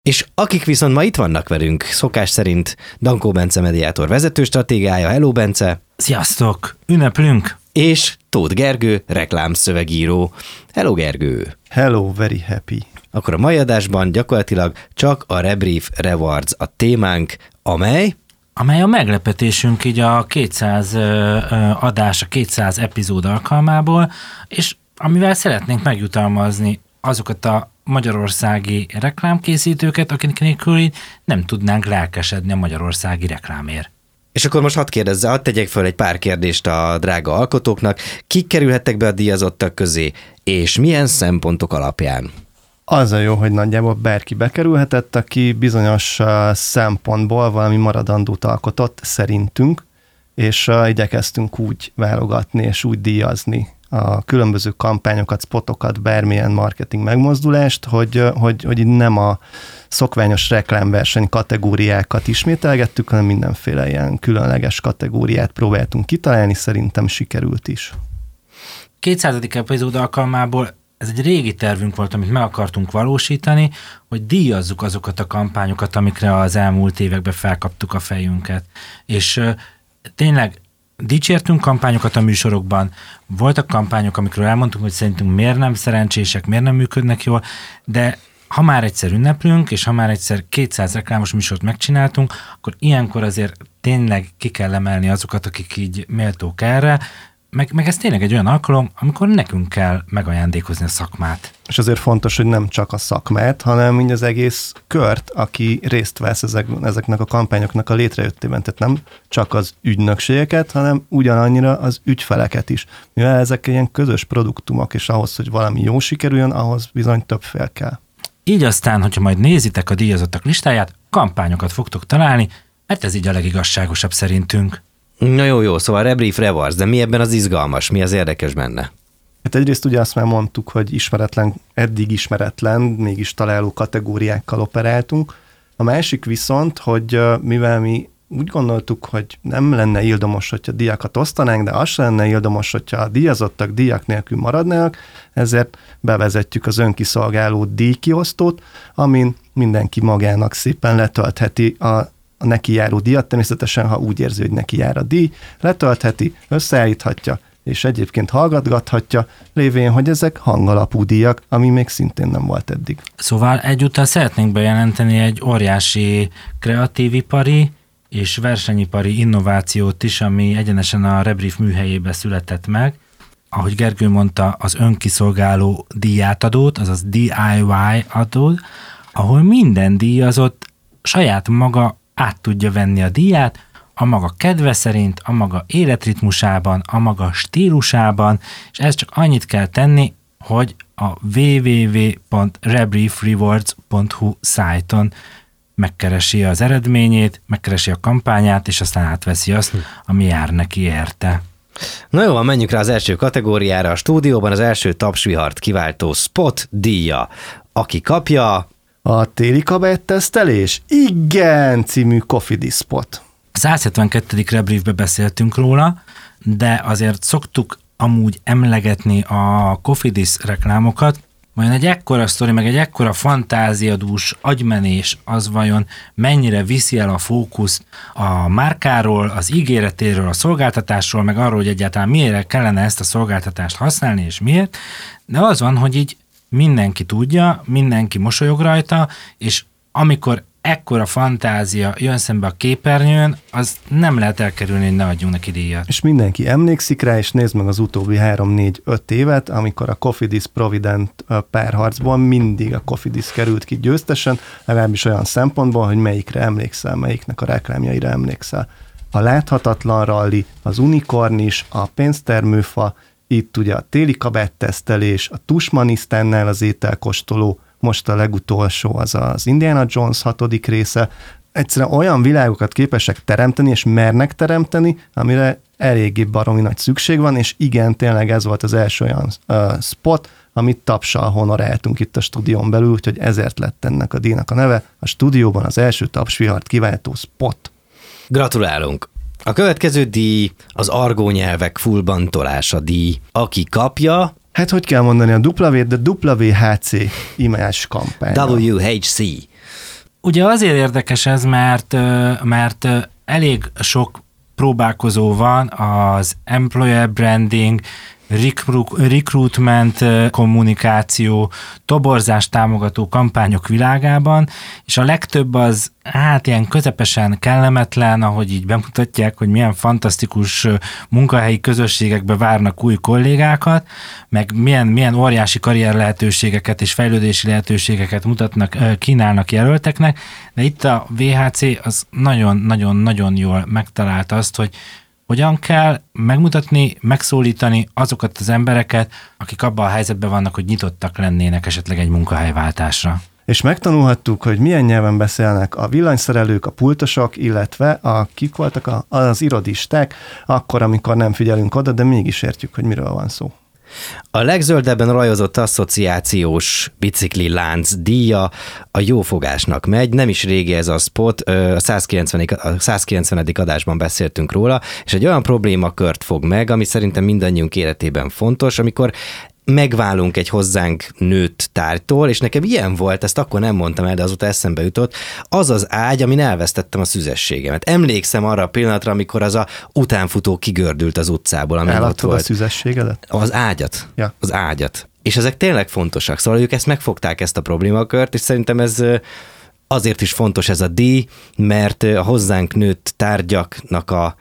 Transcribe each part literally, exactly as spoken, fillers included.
És akik viszont ma itt vannak velünk, szokás szerint Dankó Bence mediátor vezető stratégiája. Hello, Bence! Sziasztok! Ünneplünk! És Tóth Gergő, reklámszövegíró. Hello, Gergő! Hello, very happy! Akkor a mai adásban gyakorlatilag csak a Rebrief Rewards a témánk, amely... amely a meglepetésünk így a kétszáz adás, a kétszáz epizód alkalmából, és amivel szeretnénk megjutalmazni azokat a magyarországi reklámkészítőket, akik nélkül nem tudnánk lelkesedni a magyarországi reklámért. És akkor most hadd kérdezze, hadd tegyek föl egy pár kérdést a drága alkotóknak. Kik kerülhettek be a díjazottak közé, és milyen szempontok alapján? Az a jó, hogy nagyjából bárki bekerülhetett, aki bizonyos szempontból valami maradandót alkotott szerintünk, és igyekeztünk úgy válogatni és úgy díjazni a különböző kampányokat, spotokat, bármilyen marketing megmozdulást, hogy, hogy, hogy nem a szokványos reklámverseny kategóriákat ismételgettük, hanem mindenféle ilyen különleges kategóriát próbáltunk kitalálni, szerintem sikerült is. kétszázadik epizód alkalmából ez egy régi tervünk volt, amit meg akartunk valósítani, hogy díjazzuk azokat a kampányokat, amikre az elmúlt években felkaptuk a fejünket. És uh, tényleg dicsértünk kampányokat a műsorokban, voltak kampányok, amikről elmondtunk, hogy szerintünk miért nem szerencsések, miért nem működnek jól, de ha már egyszer ünneplünk, és ha már egyszer kétszáz reklámos műsort megcsináltunk, akkor ilyenkor azért tényleg ki kell emelni azokat, akik így méltók erre, meg, meg ez tényleg egy olyan alkalom, amikor nekünk kell megajándékozni a szakmát. És azért fontos, hogy nem csak a szakmát, hanem mind az egész kört, aki részt vesz ezek, ezeknek a kampányoknak a létrejöttében. Tehát nem csak az ügynökségeket, hanem ugyanannyira az ügyfeleket is. Mivel ezek ilyen közös produktumok, és ahhoz, hogy valami jó sikerüljön, ahhoz bizony több fél kell. Így aztán, hogyha majd nézitek a díjazottak listáját, kampányokat fogtok találni, mert ez így a legigazságosabb szerintünk. Na jó, jó, szóval Rebrief Rewards, de mi ebben az izgalmas, mi az érdekes benne? Hát egyrészt ugye azt már mondtuk, hogy ismeretlen, eddig ismeretlen, mégis találó kategóriákkal operáltunk. A másik viszont, hogy mivel mi úgy gondoltuk, hogy nem lenne ildomos, hogyha díjakat osztanánk, de az sem lenne ildomos, hogyha a díjazottak díjak nélkül maradnának, ezért bevezetjük az önkiszolgáló díjkiosztót, amin mindenki magának szépen letöltheti a a neki járó díjat, természetesen, ha úgy érzi, hogy neki jár a díj, letöltheti, összeállíthatja, és egyébként hallgatgathatja, lévén, hogy ezek hangalapú díjak, ami még szintén nem volt eddig. Szóval egyúttal szeretnénk bejelenteni egy óriási kreatívipari és versenyipari innovációt is, ami egyenesen a Rebrief műhelyébe született meg. Ahogy Gergő mondta, az önkiszolgáló díjátadót, azaz dé i vé adót, ahol minden díjazott saját maga át tudja venni a díját, a maga kedve szerint, a maga életritmusában, a maga stílusában, és ez csak annyit kell tenni, hogy a double-u double-u double-u pont rebrief rewards pont hu szájton megkeresi az eredményét, megkeresi a kampányát, és aztán átveszi azt, ami jár neki érte. Na jó, menjünk rá az első kategóriára. A stúdióban az első tapsvihart kiváltó spot díja. Aki kapja... A téli kabáttesztelés? Igen! Című Cofidis spot. A száz hetvenkettedik Rebriefbe beszéltünk róla, de azért szoktuk amúgy emlegetni a Cofidis reklámokat. Vajon egy ekkora sztori, meg egy ekkora fantáziadús agymenés, az vajon mennyire viszi el a fókuszt a márkáról, az ígéretéről, a szolgáltatásról, meg arról, hogy egyáltalán miért kellene ezt a szolgáltatást használni, és miért. De az van, hogy így mindenki tudja, mindenki mosolyog rajta, és amikor ekkora fantázia jön szembe a képernyőn, az nem lehet elkerülni, hogy ne adjunk neki díjat. És mindenki emlékszik rá, és nézd meg az utóbbi három négy öt évet, amikor a Cofidis Provident párharcból mindig a Cofidis került ki győztesen, legalábbis olyan szempontból, hogy melyikre emlékszel, melyiknek a reklámjaira emlékszel. A láthatatlan ralli, az unikornis, a pénztermőfa, itt ugye a téli kabáttesztelés, a tusmanisztánnál az ételkóstoló, most a legutolsó az az Indiana Jones hatodik része. Egyszerűen olyan világokat képesek teremteni, és mernek teremteni, amire eléggé baromi nagy szükség van, és igen, tényleg ez volt az első olyan uh, spot, amit tapssal honoráltunk itt a stúdión belül, úgyhogy ezért lett ennek a díjnak a neve. A stúdióban az első tapsvihart kiváltó spot. Gratulálunk! A következő díj az argó nyelvek fullban tolása díj. Aki kapja... Hát hogy kell mondani a W, de W H C imás kampány. W H C. Ugye azért érdekes ez, mert, mert elég sok próbálkozó van az employer branding, recruitment kommunikáció, toborzás támogató kampányok világában, és a legtöbb az hát ilyen közepesen kellemetlen, ahogy így bemutatják, hogy milyen fantasztikus munkahelyi közösségekbe várnak új kollégákat, meg milyen, milyen óriási karrier lehetőségeket és fejlődési lehetőségeket mutatnak, kínálnak jelölteknek, de itt a vé há cé az nagyon-nagyon-nagyon jól megtalálta azt, hogy hogyan kell megmutatni, megszólítani azokat az embereket, akik abban a helyzetben vannak, hogy nyitottak lennének esetleg egy munkahelyváltásra. És megtanulhattuk, hogy milyen nyelven beszélnek a villanyszerelők, a pultosok, illetve a kik voltak a, az irodisták, akkor, amikor nem figyelünk oda, de mégis értjük, hogy miről van szó. A legzöldebben rajozott asszociációs bicikli lánc díja a jófogásnak megy, nem is régi ez a spot, a százkilencvenedik adásban beszéltünk róla, és egy olyan problémakört fog meg, ami szerintem mindannyiunk életében fontos, amikor megválunk egy hozzánk nőtt tárgytól, és nekem ilyen volt, ezt akkor nem mondtam el, de azóta eszembe jutott, az az ágy, amin elvesztettem a szüzességemet. Emlékszem arra a pillanatra, amikor az a utánfutó kigördült az utcából, ami ott volt. a szüzességedet? Az ágyat. Ja. Az ágyat. És ezek tényleg fontosak. Szóval ők ezt megfogták, ezt a problémakört, és szerintem ez azért is fontos ez a díj, mert a hozzánk nőtt tárgyaknak a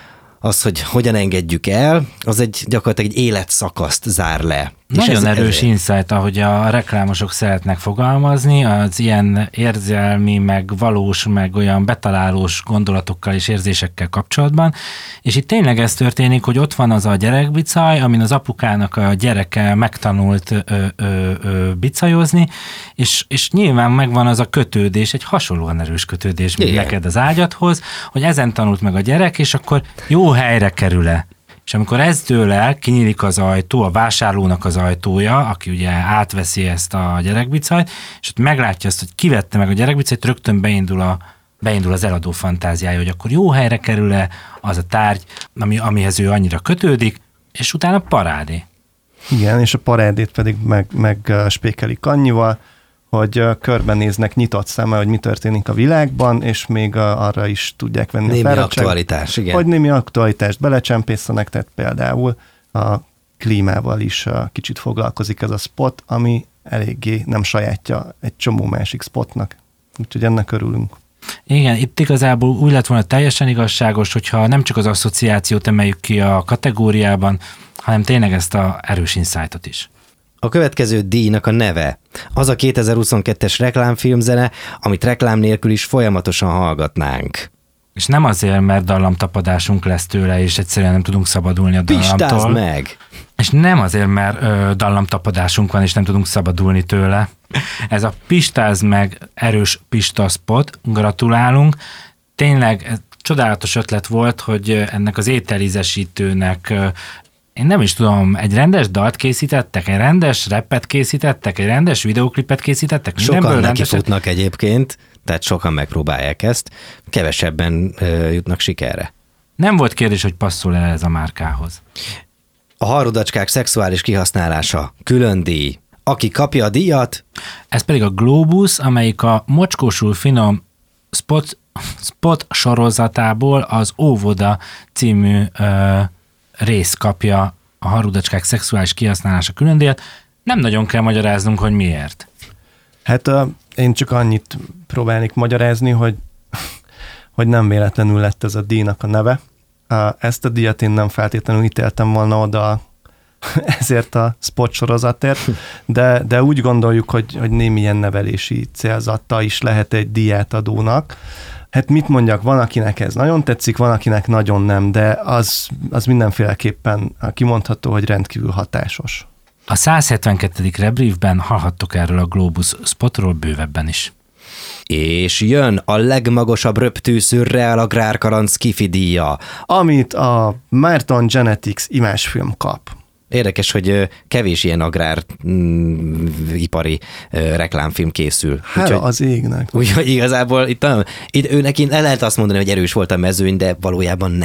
az, hogy hogyan engedjük el, az egy gyakorlatilag egy életszakaszt zár le. Nagyon erős ezért insight, ahogy a reklámosok szeretnek fogalmazni, az ilyen érzelmi, meg valós, meg olyan betalálós gondolatokkal és érzésekkel kapcsolatban, és itt tényleg ez történik, hogy ott van az a gyerekbicaj, amin az apukának a gyereke megtanult ö, ö, ö, bicajozni, és, és nyilván megvan az a kötődés, egy hasonlóan erős kötődés, mint igen, neked az ágyadhoz, hogy ezen tanult meg a gyerek, és akkor jó helyre kerül-e. És amikor ez dől el, kinyílik az ajtó, a vásárlónak az ajtója, aki ugye átveszi ezt a gyerekbicajt, és ott meglátja azt, hogy kivette meg a gyerekbicajt, rögtön beindul, a, beindul az eladó fantáziája, hogy akkor jó helyre kerül-e az a tárgy, ami, amihez ő annyira kötődik, és utána parádé. Igen, és a parádét pedig meg, meg spékelik annyival, hogy körbenéznek nyitott szemmel, hogy mi történik a világban, és még arra is tudják venni némi a fáradtságot. aktualitás, igen. Hogy némi aktualitást belecsempészenek, tehát például a klímával is kicsit foglalkozik ez a spot, ami eléggé nem sajátja egy csomó másik spotnak. Úgyhogy ennek örülünk. Igen, itt igazából úgy lett volna teljesen igazságos, hogyha nem csak az asszociációt emeljük ki a kategóriában, hanem tényleg ezt a erős insightot is. A következő díjnak a neve az a kétezer-huszonkettes reklámfilmzene, amit reklám nélkül is folyamatosan hallgatnánk. És nem azért, mert dallamtapadásunk lesz tőle, és egyszerűen nem tudunk szabadulni a dallamtól. Pistázd meg! És nem azért, mert ö, dallamtapadásunk van, és nem tudunk szabadulni tőle. Ez a Pistázd meg erős pistaszpot, gratulálunk. Tényleg ez csodálatos ötlet volt, hogy ennek az ételízesítőnek én nem is tudom, egy rendes dalt készítettek, egy rendes rappet készítettek, egy rendes videóklipet készítettek. Sokan neki futnak egyébként, tehát sokan megpróbálják ezt, kevesebben ö, jutnak sikerre. Nem volt kérdés, hogy passzol el ez a márkához. A harudacskák szexuális kihasználása, külön díj. Aki kapja a díjat? Ez pedig a Globus, amelyik a mocskósul finom spot, spot sorozatából az Óvoda című ö, rész kapja a harudacskák szexuális kihasználása különdíjat. Nem nagyon kell magyaráznunk, hogy miért. Hát uh, én csak annyit próbálnék magyarázni, hogy, hogy nem véletlenül lett ez a díjnak a neve. Uh, ezt a díjat én nem feltétlenül ítéltem volna oda ezért a spot sorozatért, de, de úgy gondoljuk, hogy, hogy némi ilyen nevelési célzatta is lehet egy díjátadónak. Hát mit mondjak, van, akinek ez nagyon tetszik, van, akinek nagyon nem, de az, az mindenféleképpen kimondható, hogy rendkívül hatásos. A száz hetvenkettedik rebriefben hallhattok erről a Globus spotról bővebben is. És jön a legmagasabb röptű szürreál agrárkaranc Skifi díja, amit a Márton Genetics imásfilm kap. Érdekes, hogy kevés ilyen agráripari reklámfilm készül. Hála úgyhogy, az égnek. Úgyhogy igazából itt, itt őnek le lehet azt mondani, hogy erős volt a mezőny, de valójában nem.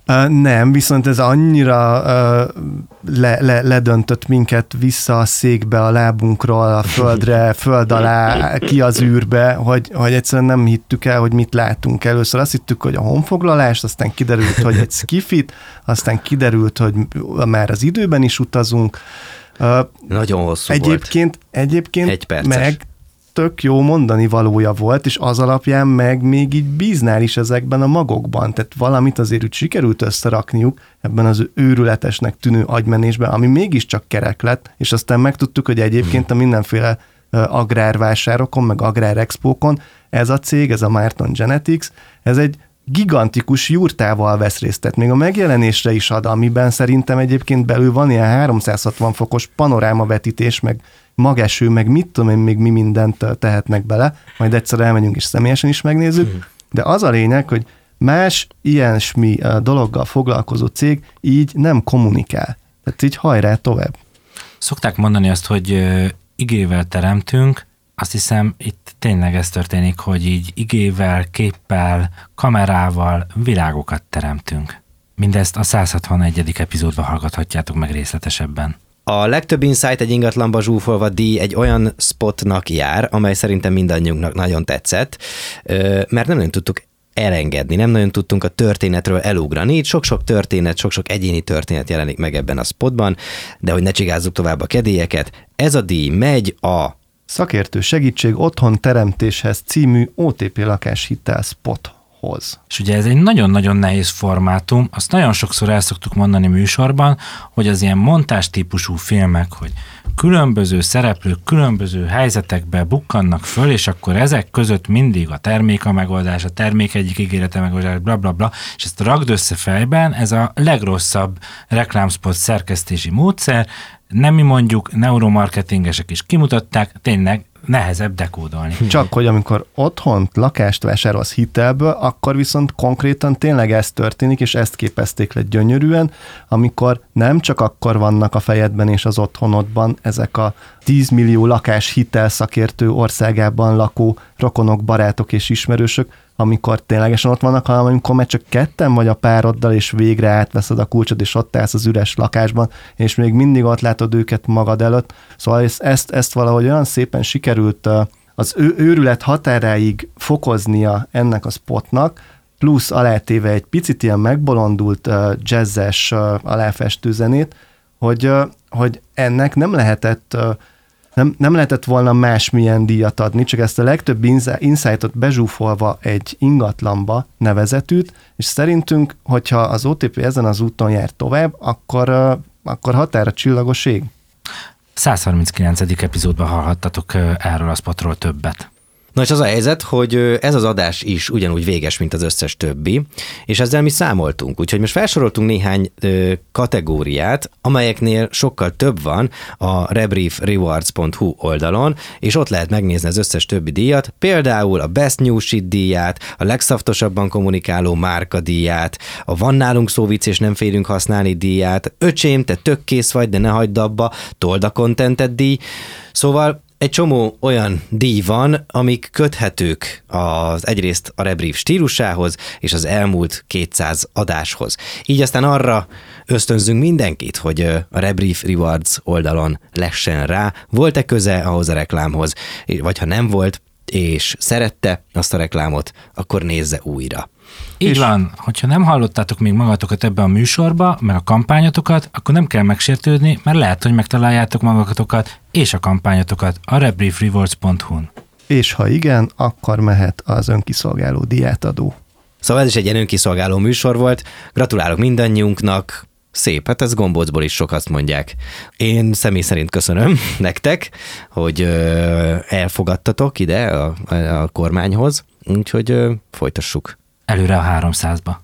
Uh, nem, viszont ez annyira uh, le, le, ledöntött minket vissza a székbe, a lábunkról, a földre, föld alá, ki az űrbe, hogy, hogy egyszerűen nem hittük el, hogy mit látunk. Először azt hittük, hogy a honfoglalást, aztán kiderült, hogy egy skifit, aztán kiderült, hogy már az időben is utazunk. Uh, Nagyon hosszú egyébként, volt. Egyébként Egy perces. meg tök jó mondani valója volt, és az alapján meg még így bíznál is ezekben a magokban. Tehát valamit azért úgy sikerült összerakniuk ebben az őrületesnek tűnő agymenésben, ami mégiscsak kerek lett, és aztán megtudtuk, hogy egyébként a mindenféle agrárvásárokon, meg agrárexpókon ez a cég, ez a Marton Genetics, ez egy gigantikus jurtával vesz részt, tehát még a megjelenésre is ad, amiben szerintem egyébként belül van ilyen háromszázhatvan fokos panorámavetítés, meg mageső, meg mit tudom én, még mi mindent tehetnek bele, majd egyszer elmegyünk és személyesen is megnézzük, de az a lényeg, hogy más ilyesmi dologgal foglalkozó cég így nem kommunikál. Tehát így hajrá tovább. Szokták mondani azt, hogy igével teremtünk, azt hiszem itt tényleg ez történik, hogy így igével, képpel, kamerával világokat teremtünk. Mindezt a száz hatvanegyedik epizódban hallgathatjátok meg részletesebben. A legtöbb insight egy ingatlanba zsúfolva díj egy olyan spotnak jár, amely szerintem mindannyiunknak nagyon tetszett, mert nem nagyon tudtuk elengedni, nem nagyon tudtunk a történetről elugrani. Itt sok-sok történet, sok-sok egyéni történet jelenik meg ebben a spotban, de hogy ne csigázzuk tovább a kedélyeket, ez a díj megy a Szakértő segítség otthon teremtéshez című o té pé lakáshitel spothoz. És ugye ez egy nagyon-nagyon nehéz formátum, azt nagyon sokszor el szoktuk mondani műsorban, hogy az ilyen montás típusú filmek, hogy különböző szereplők különböző helyzetekbe bukkannak föl, és akkor ezek között mindig a termék a megoldás, a termék egyik ígérete megoldás, bla bla bla, és ezt ragd össze fejben, ez a legrosszabb reklámspot szerkesztési módszer, nem mi mondjuk, neuromarketingesek is kimutatták, tényleg nehezebb dekódolni. Csak hogy amikor otthon lakást vásárolsz hitelből, akkor viszont konkrétan tényleg ez történik, és ezt képezték le gyönyörűen, amikor nem csak akkor vannak a fejedben és az otthonodban ezek a tíz millió lakás hitelszakértő országában lakó rokonok, barátok és ismerősök, amikor ténylegesen ott vannak, hanem amikor már csak ketten vagy a pároddal, és végre átveszed a kulcsot, és ott állsz az üres lakásban, és még mindig ott látod őket magad előtt. Szóval ezt, ezt, ezt valahogy olyan szépen sikerült az ő, őrület határáig fokoznia ennek a spotnak, plusz alátéve egy picit ilyen megbolondult jazzes aláfestő zenét, hogy, hogy ennek nem lehetett Nem, nem lehetett volna másmilyen díjat adni, csak ezt a legtöbb insightot bezsúfolva egy ingatlanba nevezetűt, és szerintünk, hogyha az o té pé ezen az úton jár tovább, akkor, akkor határa csillagos ég. száz harminckilencedik epizódban hallhattatok erről a spotról többet. Na és az a helyzet, hogy ez az adás is ugyanúgy véges, mint az összes többi, és ezzel mi számoltunk, úgyhogy most felsoroltunk néhány ö, kategóriát, amelyeknél sokkal több van a rebrief rewards pont hu oldalon, és ott lehet megnézni az összes többi díjat, például a Best New Shit díját, a legszaftosabban kommunikáló márka díját, a Van nálunk szóvic és nem félünk használni díját, Öcsém, te tök kész vagy, de ne hagyd abba, told a contentet díj, szóval egy csomó olyan díj van, amik köthetők az egyrészt a rebrief stílusához és az elmúlt kétszáz adáshoz. Így aztán arra ösztönzünk mindenkit, hogy a Rebrief Rewards oldalon lessen rá, volt-e köze ahhoz a reklámhoz, vagy ha nem volt, és szerette azt a reklámot, akkor nézze újra. Így és van, hogyha nem hallottátok még magatokat ebbe a műsorba, meg a kampányotokat, akkor nem kell megsértődni, mert lehet, hogy megtaláljátok magatokat és a kampányotokat a rebrief rewards pont hu-n. És ha igen, akkor mehet az önkiszolgáló diátadó. Szóval ez is egy ilyen önkiszolgáló műsor volt. Gratulálok mindannyiunknak. Szép, hát ez gombócból is sok, azt mondják. Én személy szerint köszönöm nektek, hogy ö, elfogadtatok ide a, a kormányhoz, úgyhogy ö, folytassuk. Előre a háromszázba.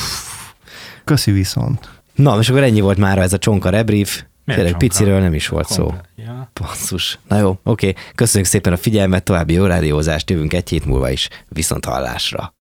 Köszi viszont. Na, és akkor ennyi volt már ez a csonka rebrief. Tényleg piciről nem is volt szó. Ja. Basszus. Na jó, oké. Köszönjük szépen a figyelmet, további jó rádiózást, jövünk egy hét múlva is. Viszont hallásra.